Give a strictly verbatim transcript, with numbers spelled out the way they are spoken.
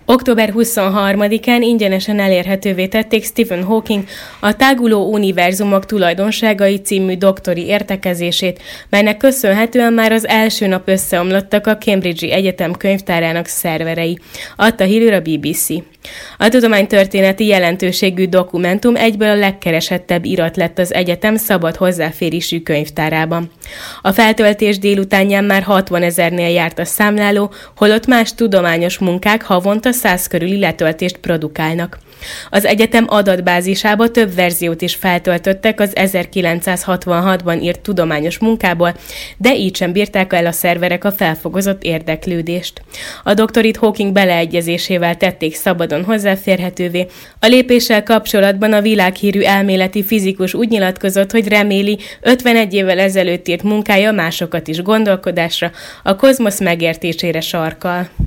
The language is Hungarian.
október huszonharmadikán ingyenesen elérhetővé tették Stephen Hawking a Táguló univerzumok tulajdonságai című doktori értekezését, melynek köszönhetően már az első nap összeomlottak a Cambridge-i Egyetem könyvtárának szerverei, adta hírül a bé bé cé. A tudománytörténeti jelentőségű dokumentum egyből a legkeresettebb irat lett az egyetem szabad hozzáférésű könyvtárában. A feltöltés délutánján már hatvanezernél járt a számláló, holott más tudományos munkák havonta száz körüli letöltést produkálnak. Az egyetem adatbázisába több verziót is feltöltöttek az ezerkilencszázhatvanhatban írt tudományos munkából, de így sem bírták el a szerverek a felfogozott érdeklődést. A doktorit Hawking beleegyezésével tették szabadon hozzáférhetővé. A lépéssel kapcsolatban a világhírű elméleti fizikus úgy nyilatkozott, hogy reméli, ötvenegy évvel ezelőtt írt munkája másokat is gondolkodásra, a kozmosz megértésére sarkal.